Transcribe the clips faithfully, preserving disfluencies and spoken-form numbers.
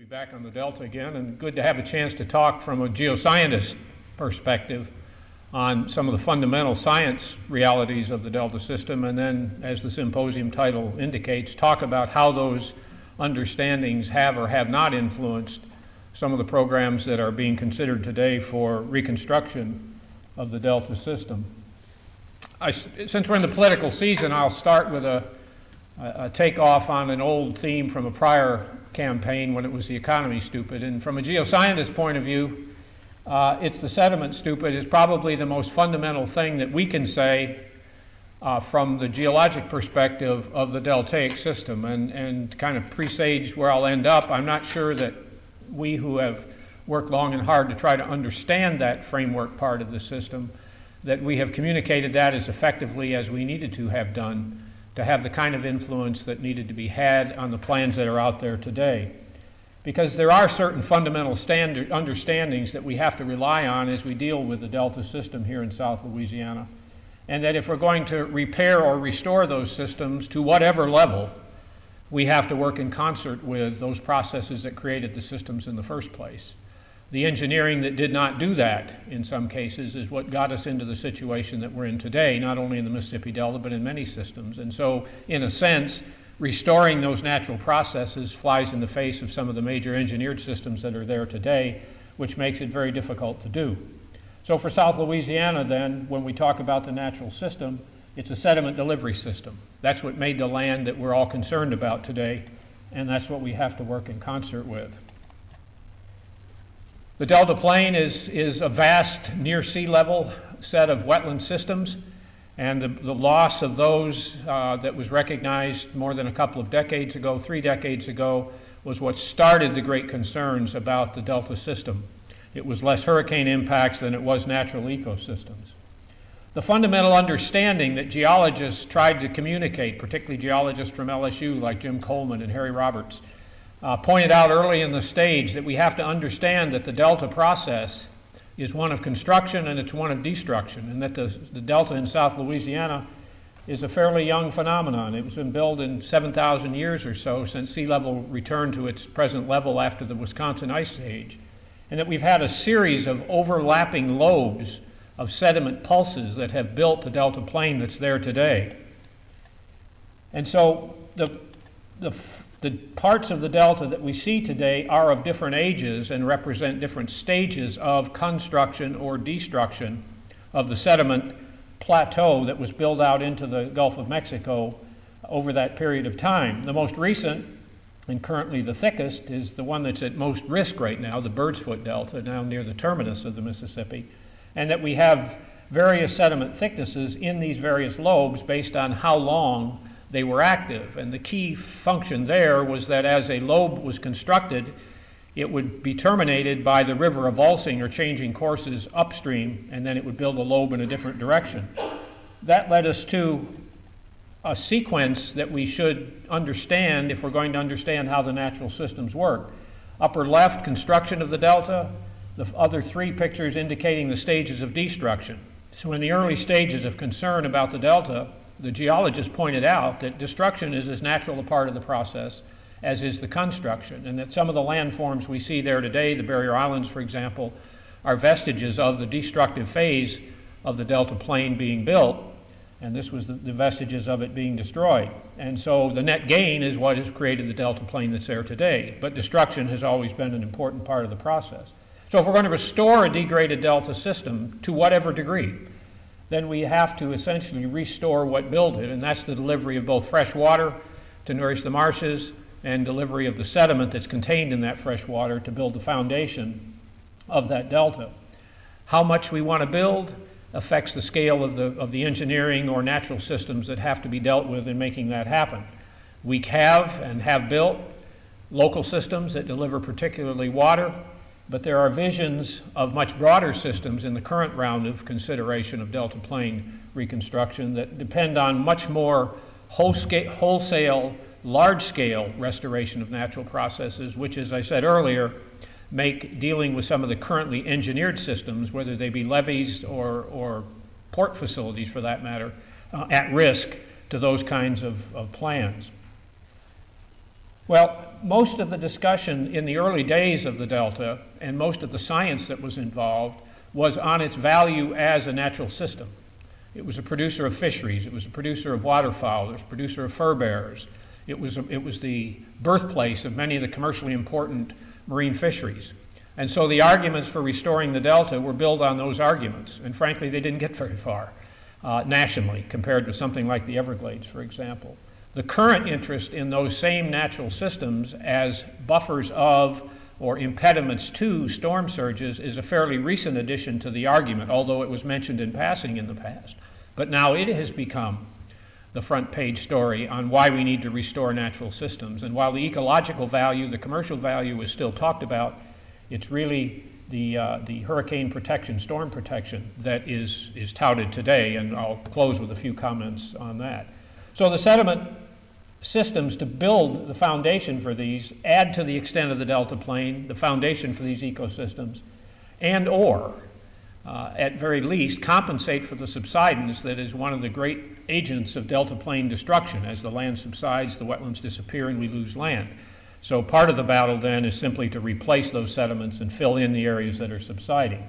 back on the Delta again, and good to have a chance to talk from a geoscientist perspective on some of the fundamental science realities of the Delta system, and then, as the symposium title indicates, talk about how those understandings have or have not influenced some of the programs that are being considered today for reconstruction of the Delta system. I, since we're in the political season, I'll start with a, a takeoff on an old theme from a prior campaign when it was the economy stupid. And from a geoscientist point of view, uh, it's the sediment stupid is probably the most fundamental thing that we can say uh, from the geologic perspective of the deltaic system. And, and kind of presage where I'll end up, I'm not sure that we who have worked long and hard to try to understand that framework part of the system, that we have communicated that as effectively as we needed to have done to have the kind of influence that needed to be had on the plans that are out there today. Because there are certain fundamental standard understandings that we have to rely on as we deal with the Delta system here in South Louisiana. And that if we're going to repair or restore those systems to whatever level, we have to work in concert with those processes that created the systems in the first place. The engineering that did not do that, in some cases, is what got us into the situation that we're in today, not only in the Mississippi Delta, but in many systems. And so, in a sense, restoring those natural processes flies in the face of some of the major engineered systems that are there today, which makes it very difficult to do. So for South Louisiana, then, when we talk about the natural system, it's a sediment delivery system. That's what made the land that we're all concerned about today, and that's what we have to work in concert with. The Delta Plain is, is a vast near sea level set of wetland systems, and the, the loss of those uh, that was recognized more than a couple of decades ago, three decades ago, was what started the great concerns about the Delta system. It was less hurricane impacts than it was natural ecosystems. The fundamental understanding that geologists tried to communicate, particularly geologists from L S U like Jim Coleman and Harry Roberts, Uh, pointed out early in the stage that we have to understand that the Delta process is one of construction and it's one of destruction, and that the, the Delta in South Louisiana is a fairly young phenomenon. It was been built in seven thousand years or so since sea level returned to its present level after the Wisconsin Ice Age, and that we've had a series of overlapping lobes of sediment pulses that have built the Delta Plain that's there today. And so the the The parts of the Delta that we see today are of different ages and represent different stages of construction or destruction of the sediment plateau that was built out into the Gulf of Mexico over that period of time. The most recent, and currently the thickest, is the one that's at most risk right now, the Bird's Foot Delta, now near the terminus of the Mississippi, and that we have various sediment thicknesses in these various lobes based on how long they were active. And the key function there was that as a lobe was constructed, it would be terminated by the river avulsing or changing courses upstream, and then it would build a lobe in a different direction. That led us to a sequence that we should understand if we're going to understand how the natural systems work. Upper left, construction of the Delta. The other three pictures indicating the stages of destruction. So in the early stages of concern about the Delta, the geologists pointed out that destruction is as natural a part of the process as is the construction, and that some of the landforms we see there today, the barrier islands, for example, are vestiges of the destructive phase of the Delta Plain being built, and this was the, the vestiges of it being destroyed. And so the net gain is what has created the Delta Plain that's there today, but destruction has always been an important part of the process. So if we're going to restore a degraded Delta system to whatever degree, then we have to essentially restore what built it, and that's the delivery of both fresh water to nourish the marshes and delivery of the sediment that's contained in that fresh water to build the foundation of that delta. How much we want to build affects the scale of the, of the engineering or natural systems that have to be dealt with in making that happen. We have and have built local systems that deliver particularly water, but there are visions of much broader systems in the current round of consideration of Delta Plain reconstruction that depend on much more wholesale, large-scale restoration of natural processes, which, as I said earlier, make dealing with some of the currently engineered systems, whether they be levees or, or port facilities for that matter, uh, at risk to those kinds of, of plans. Well, most of the discussion in the early days of the Delta and most of the science that was involved was on its value as a natural system. It was a producer of fisheries. It was a producer of waterfowl. It was a producer of fur bearers. It was, a, it was the birthplace of many of the commercially important marine fisheries. And so the arguments for restoring the Delta were built on those arguments. And frankly, they didn't get very far uh, nationally compared to something like the Everglades, for example. The current interest in those same natural systems as buffers of or impediments to storm surges is a fairly recent addition to the argument, although it was mentioned in passing in the past. But now it has become the front page story on why we need to restore natural systems. And while the ecological value, the commercial value is still talked about, it's really the, uh, the hurricane protection, storm protection that is, is touted today, and I'll close with a few comments on that. So the sediment systems to build the foundation for these add to the extent of the delta plain, the foundation for these ecosystems, and or, uh, at very least, compensate for the subsidence that is one of the great agents of delta plain destruction. As the land subsides, the wetlands disappear and we lose land. So part of the battle then is simply to replace those sediments and fill in the areas that are subsiding.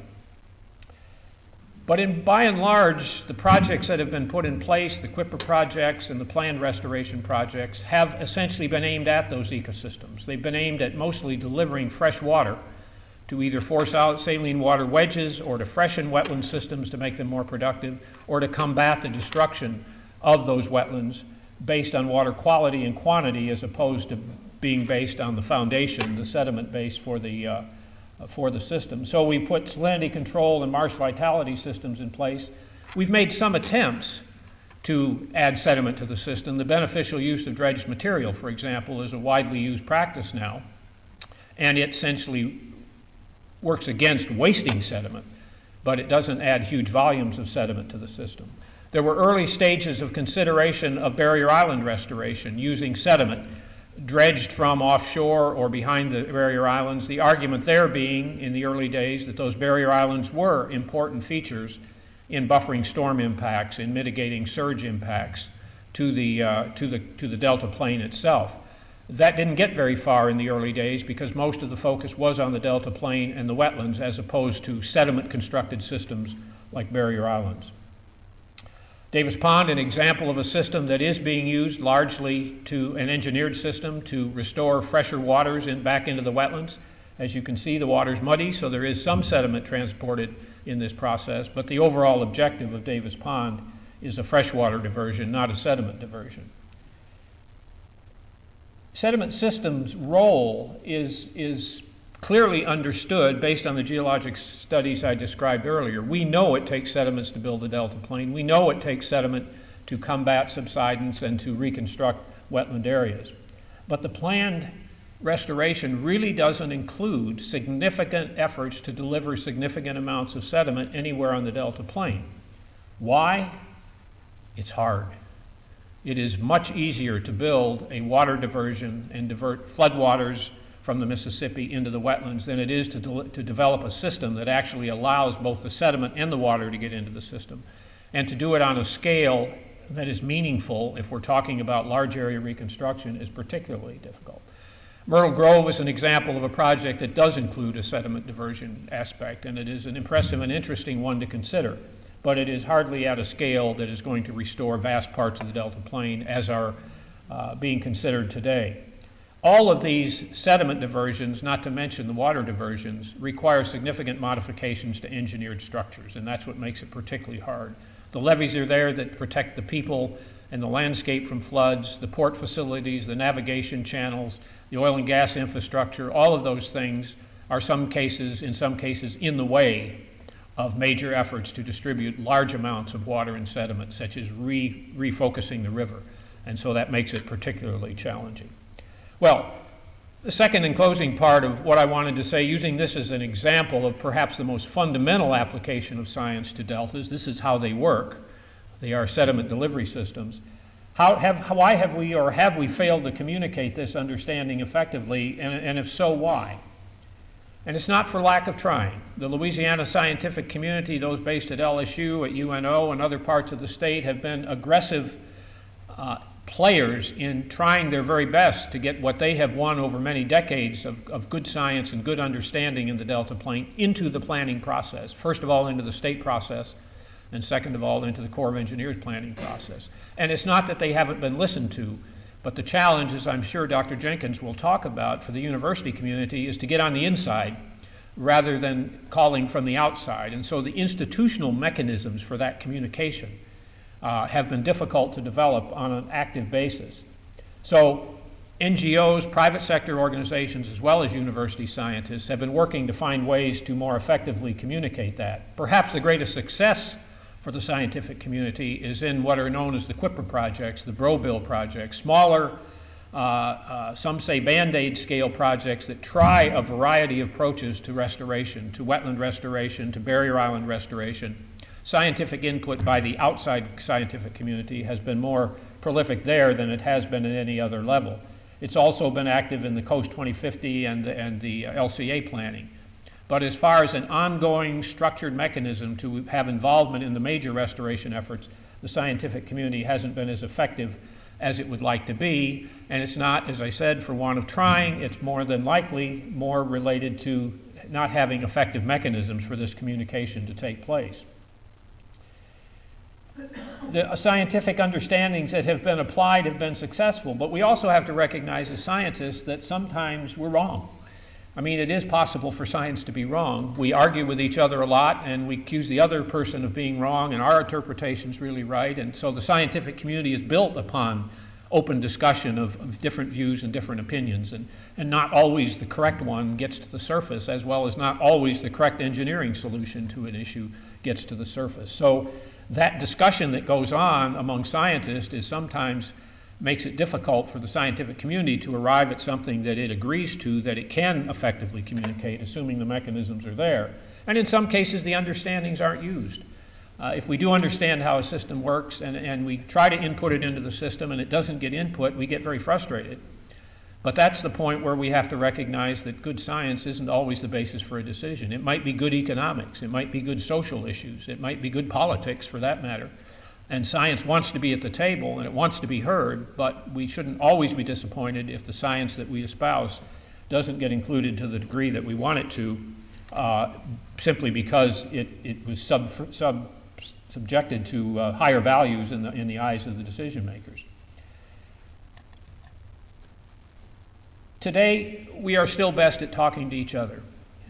But in, by and large, the projects that have been put in place, the Q I P R projects and the planned restoration projects, have essentially been aimed at those ecosystems. They've been aimed at mostly delivering fresh water to either force out saline water wedges or to freshen wetland systems to make them more productive, or to combat the destruction of those wetlands based on water quality and quantity as opposed to being based on the foundation, the sediment base for the uh, for the system. So we put salinity control and marsh vitality systems in place. We've made some attempts to add sediment to the system. The beneficial use of dredged material, for example, is a widely used practice now, and it essentially works against wasting sediment, but it doesn't add huge volumes of sediment to the system. There were early stages of consideration of barrier island restoration using sediment dredged from offshore or behind the barrier islands, the argument there being in the early days that those barrier islands were important features in buffering storm impacts, in mitigating surge impacts to the, uh, to the, to the delta plain itself. That didn't get very far in the early days because most of the focus was on the delta plain and the wetlands as opposed to sediment constructed systems like barrier islands. Davis Pond, an example of a system that is being used largely to an engineered system to restore fresher waters in, back into the wetlands. As you can see, the water's muddy, so there is some sediment transported in this process, but the overall objective of Davis Pond is a freshwater diversion, not a sediment diversion. Sediment systems' role is, is clearly understood based on the geologic studies I described earlier. We know it takes sediments to build the delta plain. We know it takes sediment to combat subsidence and to reconstruct wetland areas. But the planned restoration really doesn't include significant efforts to deliver significant amounts of sediment anywhere on the delta plain. Why? It's hard. It is much easier to build a water diversion and divert floodwaters from the Mississippi into the wetlands than it is to, de to develop a system that actually allows both the sediment and the water to get into the system, and to do it on a scale that is meaningful if we're talking about large area reconstruction is particularly difficult. Myrtle Grove is an example of a project that does include a sediment diversion aspect, and it is an impressive and interesting one to consider, but it is hardly at a scale that is going to restore vast parts of the delta plain as are uh, being considered today. All of these sediment diversions, not to mention the water diversions, require significant modifications to engineered structures, and that's what makes it particularly hard. The levees are there that protect the people and the landscape from floods, the port facilities, the navigation channels, the oil and gas infrastructure. All of those things are some cases, in some cases, in the way of major efforts to distribute large amounts of water and sediment, such as re refocusing the river, and so that makes it particularly challenging. Well, the second and closing part of what I wanted to say, using this as an example of perhaps the most fundamental application of science to deltas, this is how they work. They are sediment delivery systems. How have, why have we or have we failed to communicate this understanding effectively, and, and if so, why? And it's not for lack of trying. The Louisiana scientific community, those based at L S U, at U N O, and other parts of the state have been aggressive uh, players in trying their very best to get what they have won over many decades of, of good science and good understanding in the Delta Plain into the planning process. First of all, into the state process, and second of all, into the Corps of Engineers planning process. And it's not that they haven't been listened to, but the challenge, as I'm sure Doctor Jenkins will talk about for the university community, is to get on the inside rather than calling from the outside. And so the institutional mechanisms for that communication uh, have been difficult to develop on an active basis. So N G Os, private sector organizations, as well as university scientists have been working to find ways to more effectively communicate that. Perhaps the greatest success for the scientific community is in what are known as the Q I P R projects, the Brobill projects, smaller, uh, uh, some say Band-Aid scale projects that try a variety of approaches to restoration, to wetland restoration, to barrier island restoration. Scientific input by the outside scientific community has been more prolific there than it has been at any other level. It's also been active in the Coast twenty fifty and the, and the L C A planning. But as far as an ongoing structured mechanism to have involvement in the major restoration efforts, the scientific community hasn't been as effective as it would like to be. And it's not, as I said, for want of trying. It's more than likely more related to not having effective mechanisms for this communication to take place. The scientific understandings that have been applied have been successful, but we also have to recognize as scientists that sometimes we're wrong. I mean, it is possible for science to be wrong. We argue with each other a lot, and we accuse the other person of being wrong, and our interpretation's really right. And so the scientific community is built upon open discussion of, of different views and different opinions, and, and not always the correct one gets to the surface, as well as not always the correct engineering solution to an issue gets to the surface. So that discussion that goes on among scientists is sometimes makes it difficult for the scientific community to arrive at something that it agrees to, that it can effectively communicate, assuming the mechanisms are there. And in some cases, the understandings aren't used. Uh, if we do understand how a system works and, and we try to input it into the system and it doesn't get input, we get very frustrated. But that's the point where we have to recognize that good science isn't always the basis for a decision. It might be good economics. It might be good social issues. It might be good politics, for that matter. And science wants to be at the table, and it wants to be heard, but we shouldn't always be disappointed if the science that we espouse doesn't get included to the degree that we want it to, uh, simply because it, it was sub, sub, subjected to uh, higher values in the, in the eyes of the decision makers. Today, we are still best at talking to each other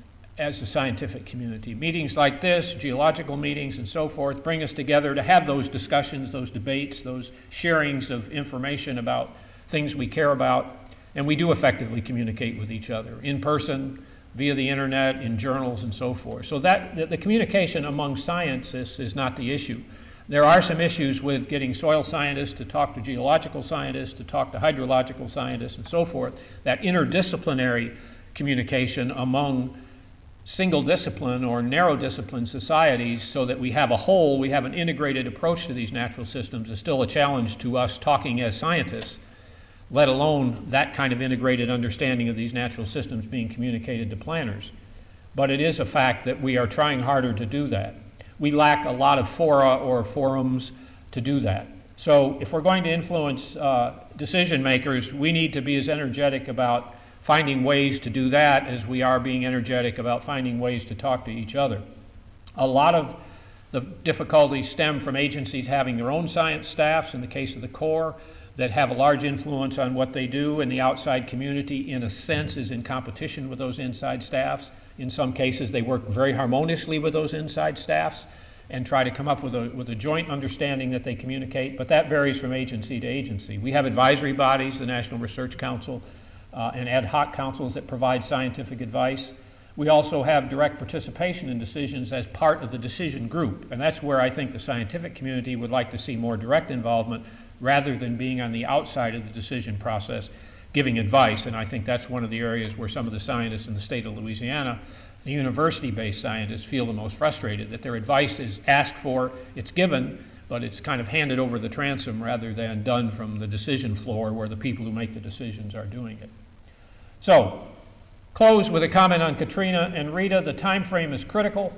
as the scientific community. Meetings like this, geological meetings and so forth, bring us together to have those discussions, those debates, those sharings of information about things we care about, and we do effectively communicate with each other, in person, via the internet, in journals and so forth. So that the, the communication among scientists is not the issue. There are some issues with getting soil scientists to talk to geological scientists, to talk to hydrological scientists and so forth, that interdisciplinary communication among single discipline or narrow discipline societies so that we have a whole, we have an integrated approach to these natural systems is still a challenge to us talking as scientists, let alone that kind of integrated understanding of these natural systems being communicated to planners. But it is a fact that we are trying harder to do that. We lack a lot of fora or forums to do that. So if we're going to influence uh, decision makers, we need to be as energetic about finding ways to do that as we are being energetic about finding ways to talk to each other. A lot of the difficulties stem from agencies having their own science staffs, in the case of the Corps, that have a large influence on what they do, and the outside community, in a sense, is in competition with those inside staffs. In some cases, they work very harmoniously with those inside staffs and try to come up with a, with a joint understanding that they communicate, but that varies from agency to agency. We have advisory bodies, the National Research Council, Uh, and ad hoc councils that provide scientific advice. We also have direct participation in decisions as part of the decision group, and that's where I think the scientific community would like to see more direct involvement rather than being on the outside of the decision process giving advice. And I think that's one of the areas where some of the scientists in the state of Louisiana, the university-based scientists, feel the most frustrated, that their advice is asked for, it's given, but it's kind of handed over the transom rather than done from the decision floor where the people who make the decisions are doing it. So, close with a comment on Katrina and Rita. The time frame is critical.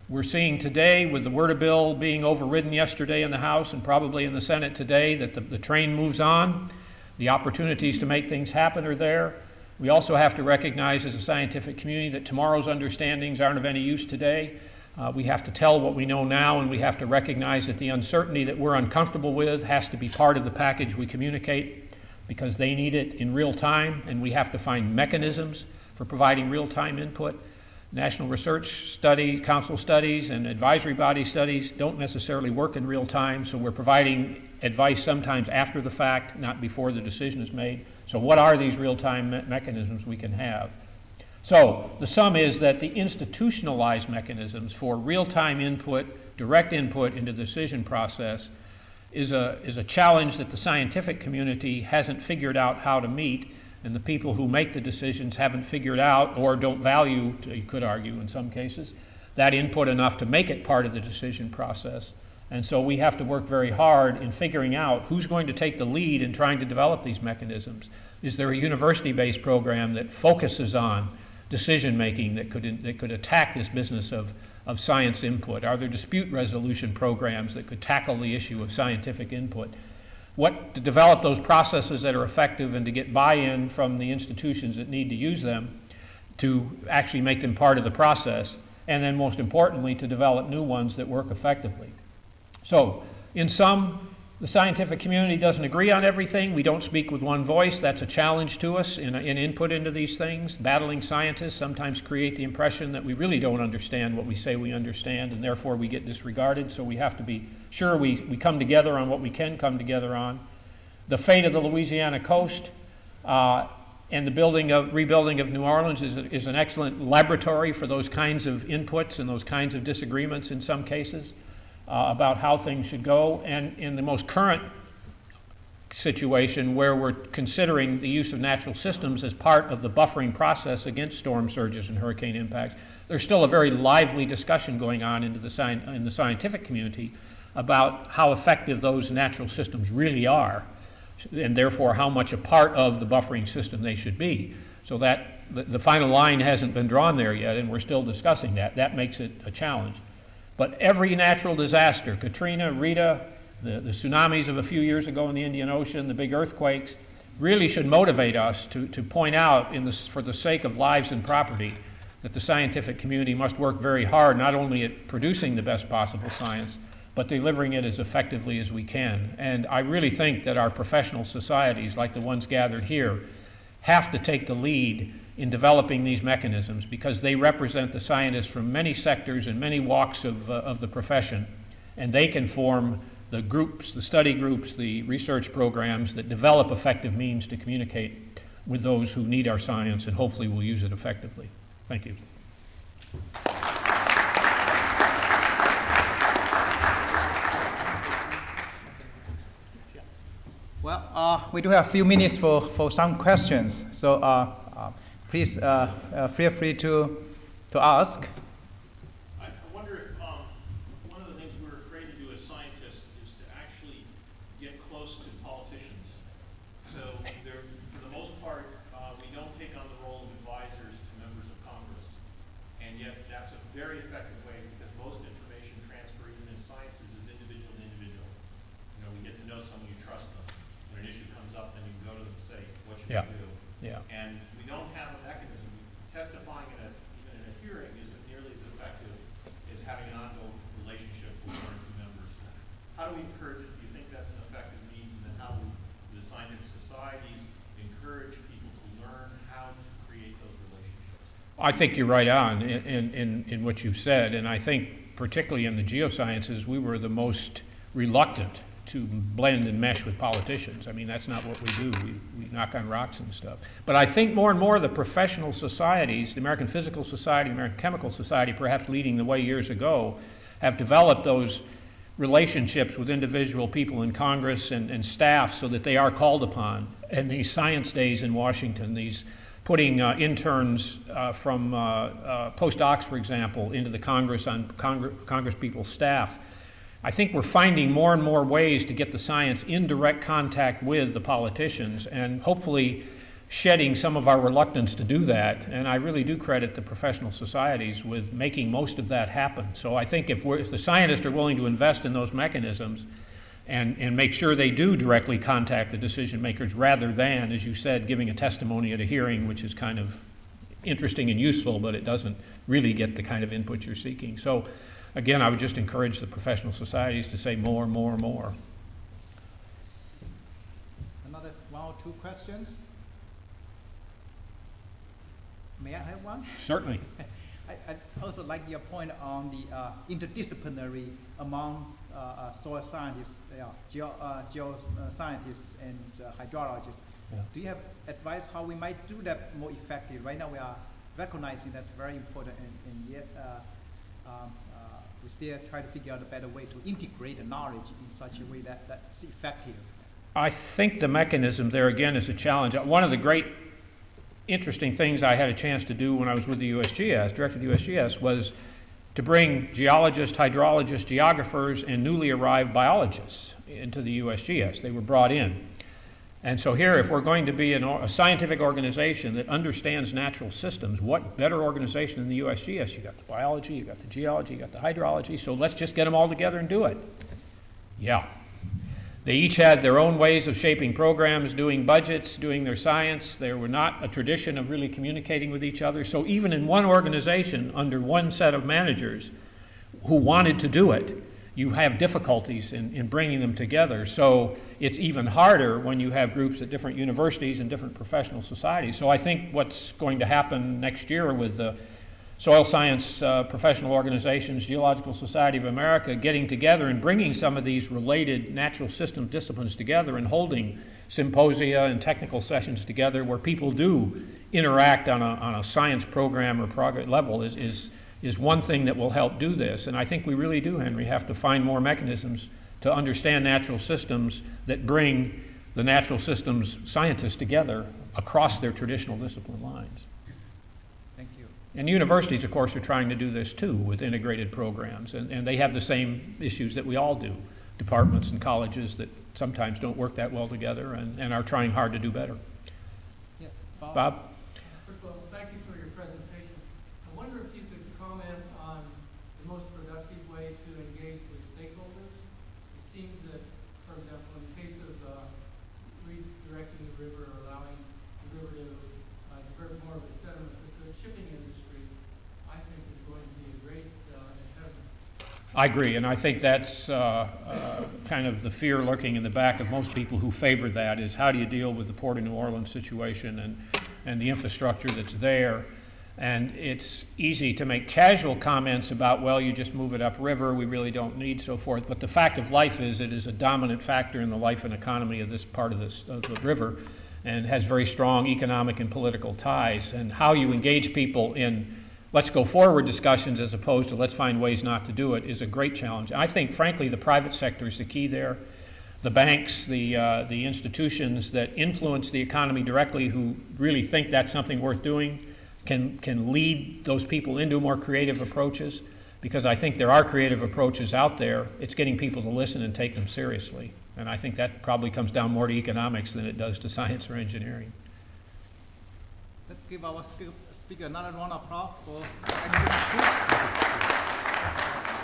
We're seeing today, with the WRDA bill being overridden yesterday in the House and probably in the Senate today, that the, the train moves on. The opportunities to make things happen are there. We also have to recognize as a scientific community that tomorrow's understandings aren't of any use today. Uh, we have to tell what we know now, and we have to recognize that the uncertainty that we're uncomfortable with has to be part of the package we communicate, because they need it in real time, and we have to find mechanisms for providing real-time input. National Research Study, Council studies and advisory body studies don't necessarily work in real time, so we're providing advice sometimes after the fact, not before the decision is made. So what are these real-time me mechanisms we can have? So the sum is that the institutionalized mechanisms for real-time input, direct input into the decision process is a, is a challenge that the scientific community hasn't figured out how to meet, and the people who make the decisions haven't figured out, or don't value, you could argue in some cases, that input enough to make it part of the decision process. And so we have to work very hard in figuring out who's going to take the lead in trying to develop these mechanisms. Is there a university-based program that focuses on decision making that could, that could attack this business of, of science input? Are there dispute resolution programs that could tackle the issue of scientific input? What to develop those processes that are effective and to get buy-in from the institutions that need to use them to actually make them part of the process, and then most importantly to develop new ones that work effectively. So in sum, the scientific community doesn't agree on everything. We don't speak with one voice. That's a challenge to us in, in input into these things. Battling scientists sometimes create the impression that we really don't understand what we say we understand, and therefore we get disregarded. So we have to be sure we, we come together on what we can come together on. The fate of the Louisiana coast uh, and the building of, rebuilding of New Orleans is, a, is an excellent laboratory for those kinds of inputs and those kinds of disagreements in some cases. Uh, about how things should go, and in the most current situation where we're considering the use of natural systems as part of the buffering process against storm surges and hurricane impacts, there's still a very lively discussion going on into the sci in the scientific community about how effective those natural systems really are, and therefore how much a part of the buffering system they should be. So that the, the final line hasn't been drawn there yet, and we're still discussing that. That makes it a challenge. But every natural disaster, Katrina, Rita, the, the tsunamis of a few years ago in the Indian Ocean, the big earthquakes, really should motivate us to, to point out, in this, for the sake of lives and property, that the scientific community must work very hard, not only at producing the best possible science, but delivering it as effectively as we can. And I really think that our professional societies, like the ones gathered here, have to take the lead in developing these mechanisms, because they represent the scientists from many sectors and many walks of, uh, of the profession, and they can form the groups, the study groups, the research programs that develop effective means to communicate with those who need our science, and hopefully will use it effectively. Thank you. Well, uh, we do have a few minutes for, for some questions, so uh, uh, please uh, uh, feel free to, to ask. I, I wonder if um, one of the things we're afraid to do as scientists is to actually get close to politicians. So there, for the most part, uh, we don't take on the role of advisors to members of Congress. And yet that's a very effective way, because most information transfer, even in sciences, is individual to individual. You know, we get to know someone, you trust them. When an issue comes up, then you can go to them and say, what should Yeah. we do? Yeah. And we don't have a mechanism. Testifying in a, even in a hearing isn't nearly as effective as having an ongoing relationship with one or two members. How do we encourage it? Do you think that's an effective means? And then how do the scientific societies encourage people to learn how to create those relationships? I think you're right on in, in, in what you've said. And I think particularly in the geosciences, we were the most reluctant to blend and mesh with politicians. I mean, that's not what we do. We, we knock on rocks and stuff. But I think more and more the professional societies, the American Physical Society, the American Chemical Society, perhaps leading the way years ago, have developed those relationships with individual people in Congress and, and staff so that they are called upon. And these science days in Washington, these putting uh, interns uh, from uh, uh, postdocs, for example, into the Congress on Congre- Congress people's staff, I think we're finding more and more ways to get the science in direct contact with the politicians, and hopefully shedding some of our reluctance to do that, and I really do credit the professional societies with making most of that happen. So I think if, we're, if the scientists are willing to invest in those mechanisms and, and make sure they do directly contact the decision makers rather than, as you said, giving a testimony at a hearing, which is kind of interesting and useful, but it doesn't really get the kind of input you're seeking. So again, I would just encourage the professional societies to say more, more, more. Another one or two questions? May I have one? Certainly. I, I also like your point on the uh, interdisciplinary among uh, uh, soil scientists, uh, geo, uh, geoscientists, and uh, hydrologists. Yeah. Do you have advice how we might do that more effective? Right now we are recognizing that's very important, and, and yet uh, um, uh, we still try to figure out a better way to integrate the knowledge in such a way that that's effective. I think the mechanism there, again, is a challenge. One of the great interesting things I had a chance to do when I was with the U S G S, directed the U S G S, was to bring geologists, hydrologists, geographers, and newly arrived biologists into the U S G S. They were brought in. And so here, if we're going to be an, a scientific organization that understands natural systems, what better organization than the U S G S? You got the biology, you got the geology, you got the hydrology, so let's just get them all together and do it. Yeah. They each had their own ways of shaping programs, doing budgets, doing their science. There were not a tradition of really communicating with each other. So even in one organization, under one set of managers who wanted to do it, you have difficulties in, in bringing them together. So it's even harder when you have groups at different universities and different professional societies. So I think what's going to happen next year with the soil science uh, professional organizations, Geological Society of America, getting together and bringing some of these related natural system disciplines together and holding symposia and technical sessions together where people do interact on a, on a science program or progress level is, is, is one thing that will help do this. And I think we really do, Henry, have to find more mechanisms to understand natural systems that bring the natural systems scientists together across their traditional discipline lines. And universities, of course, are trying to do this too with integrated programs, and, and they have the same issues that we all do. Departments and colleges that sometimes don't work that well together and, and are trying hard to do better. Yes, Bob? Bob? First of all, thank you for your presentation. I wonder if you could comment on the most productive way to engage with stakeholders. It seems that, for example, in the case of uh, redirecting the river or allowing the river to uh, divert more of its sediment, the shipping industry, I agree, and I think that's uh, uh, kind of the fear lurking in the back of most people who favor that is how do you deal with the Port of New Orleans situation and, and the infrastructure that's there. And it's easy to make casual comments about, well, you just move it upriver, we really don't need so forth. But the fact of life is it is a dominant factor in the life and economy of this part of, this, of the river and has very strong economic and political ties. And how you engage people in let's go forward discussions as opposed to let's find ways not to do it is a great challenge. I think, frankly, the private sector is the key there. The banks, the, uh, the institutions that influence the economy directly who really think that's something worth doing can, can lead those people into more creative approaches because I think there are creative approaches out there. It's getting people to listen and take them seriously. And I think that probably comes down more to economics than it does to science or engineering. Let's give our speaker another round of applause for